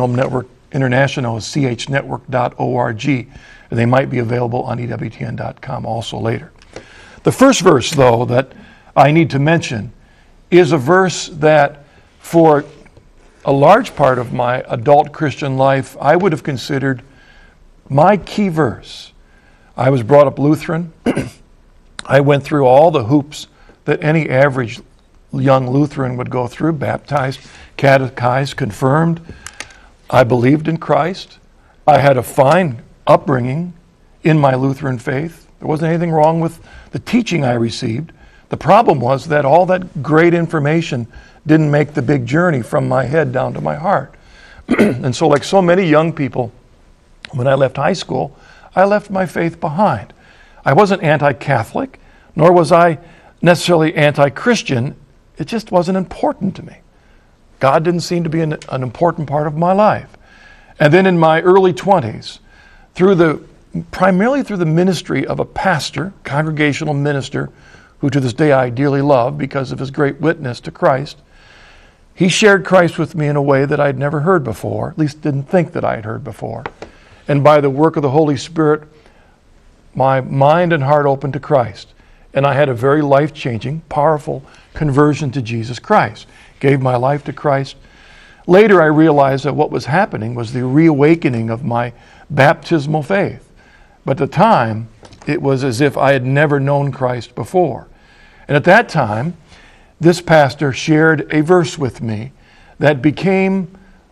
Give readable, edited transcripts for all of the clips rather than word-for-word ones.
Genome Network International is chnetwork.org, and they might be available on EWTN.com also later. The first verse, though, that I need to mention is a verse that for a large part of my adult Christian life, I would have considered my key verse. I was brought up Lutheran. I went through all the hoops that any average young Lutheran would go through: baptized, catechized, confirmed. I believed in Christ. I had a fine upbringing in my Lutheran faith. There wasn't anything wrong with the teaching I received. The problem was that all that great information didn't make the big journey from my head down to my heart. And so, like so many young people, when I left high school, I left my faith behind. I wasn't anti-Catholic, nor was I necessarily anti-Christian. It just wasn't important to me. God didn't seem to be an important part of my life. And then in my early 20s, primarily through the ministry of a pastor, congregational minister, who to this day I dearly love because of his great witness to Christ, he shared Christ with me in a way that I'd never heard before, at least didn't think that I had heard before. And by the work of the Holy Spirit, my mind and heart opened to Christ. And I had a very life-changing, powerful conversion to Jesus Christ. Gave my life to Christ. Later I realized that what was happening was the reawakening of my baptismal faith. But at the time, it was as if I had never known Christ before. And at that time, this pastor shared a verse with me that became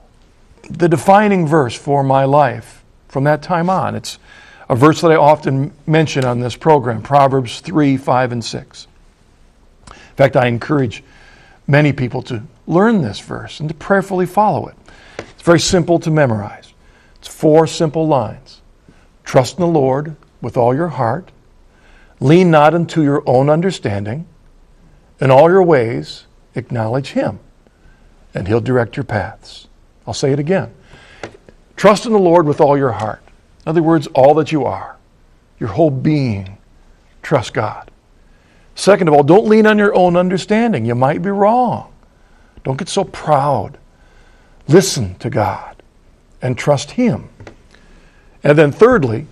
the defining verse for my life from that time on. It's a verse that I often mention on this program, Proverbs 3, 5, and 6. In fact, I encourage many people to learn this verse and to prayerfully follow it. It's very simple to memorize. It's 4 simple lines. Trust in the Lord with all your heart. Lean not unto your own understanding. In all your ways, acknowledge Him, and He'll direct your paths. I'll say it again. Trust in the Lord with all your heart. In other words, all that you are, your whole being. Trust God. Second of all, don't lean on your own understanding. You might be wrong. Don't get so proud. Listen to God and trust Him. And then thirdly,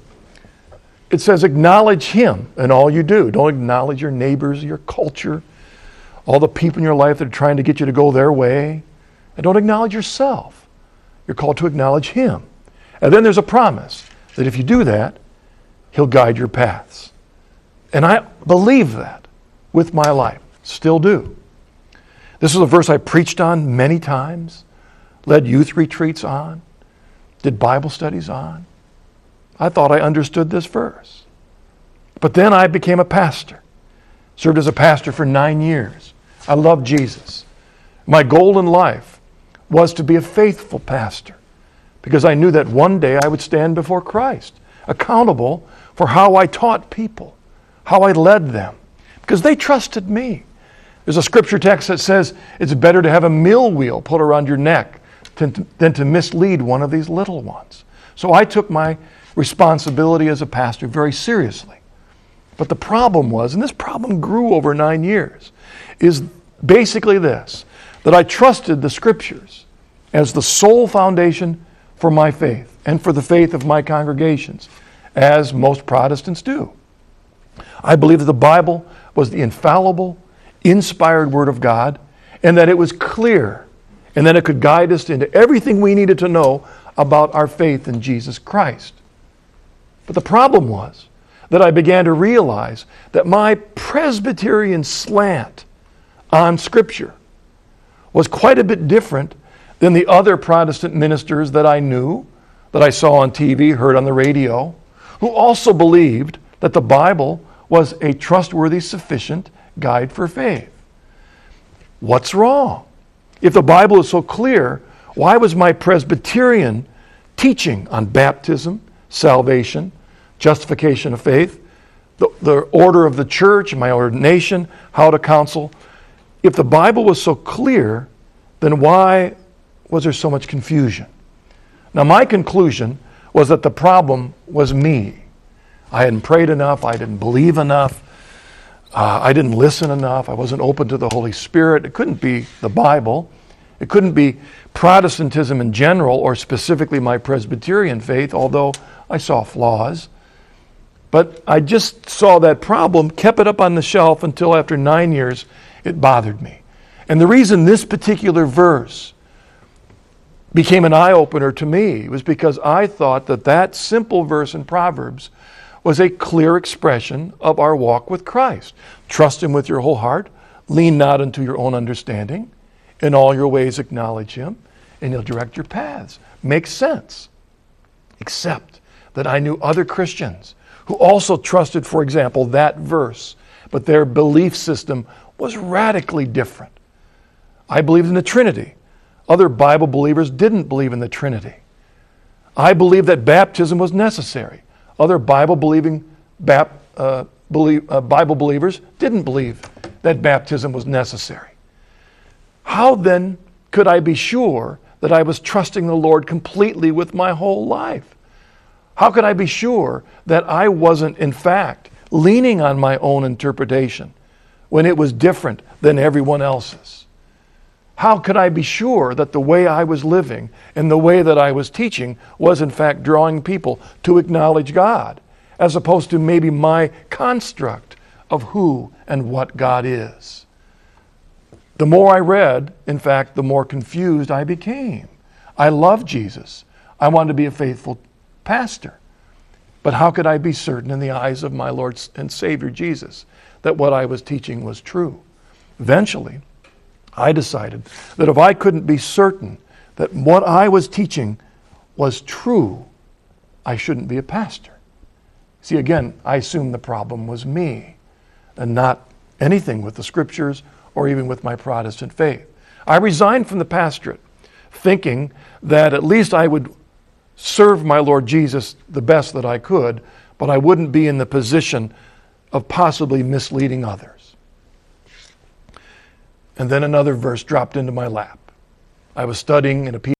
it says acknowledge Him in all you do. Don't acknowledge your neighbors, your culture, all the people in your life that are trying to get you to go their way. And don't acknowledge yourself. You're called to acknowledge Him. And then there's a promise that if you do that, He'll guide your paths. And I believe that with my life. Still do. This is a verse I preached on many times, led youth retreats on, did Bible studies on. I thought I understood this verse. But then I became a pastor. Served as a pastor for 9 years. I loved Jesus. My goal in life was to be a faithful pastor because I knew that one day I would stand before Christ, accountable for how I taught people, how I led them, because they trusted me. There's a scripture text that says it's better to have a mill wheel put around your neck than to mislead one of these little ones. So I took my responsibility as a pastor very seriously. But the problem was, and this problem grew over 9 years, is basically this, that I trusted the Scriptures as the sole foundation for my faith and for the faith of my congregations, as most Protestants do. I believe that the Bible was the infallible, inspired Word of God, and that it was clear, and that it could guide us into everything we needed to know about our faith in Jesus Christ. But the problem was that I began to realize that my Presbyterian slant on Scripture was quite a bit different than the other Protestant ministers that I knew, that I saw on TV, heard on the radio, who also believed that the Bible was a trustworthy, sufficient guide for faith. What's wrong? If the Bible is so clear, why was my Presbyterian teaching on baptism, salvation, justification of faith, the order of the church, my ordination, how to counsel? If the Bible was so clear, then why was there so much confusion? Now, my conclusion was that the problem was me. I hadn't prayed enough. I didn't believe enough. I didn't listen enough. I wasn't open to the Holy Spirit. It couldn't be the Bible. It couldn't be Protestantism in general or specifically my Presbyterian faith, although I saw flaws. But I just saw that problem, kept it up on the shelf until after 9 years it bothered me. And the reason this particular verse became an eye-opener to me was because I thought that that simple verse in Proverbs was a clear expression of our walk with Christ. Trust Him with your whole heart. Lean not unto your own understanding. In all your ways acknowledge Him, and He'll direct your paths. Makes sense. Except that I knew other Christians who also trusted, for example, that verse, but their belief system was radically different. I believed in the Trinity. Other Bible believers didn't believe in the Trinity. I believed that baptism was necessary. Other Bible-believing Bible believers didn't believe that baptism was necessary. How then could I be sure that I was trusting the Lord completely with my whole life? How could I be sure that I wasn't, in fact, leaning on my own interpretation when it was different than everyone else's? How could I be sure that the way I was living and the way that I was teaching was, in fact, drawing people to acknowledge God, as opposed to maybe my construct of who and what God is? The more I read, in fact, the more confused I became. I loved Jesus. I wanted to be a faithful pastor. But how could I be certain in the eyes of my Lord and Savior Jesus that what I was teaching was true? Eventually, I decided that if I couldn't be certain that what I was teaching was true, I shouldn't be a pastor. See, again, I assumed the problem was me and not anything with the Scriptures or even with my Protestant faith. I resigned from the pastorate, thinking that at least I would serve my Lord Jesus the best that I could, but I wouldn't be in the position of possibly misleading others. And then another verse dropped into my lap. I was studying in a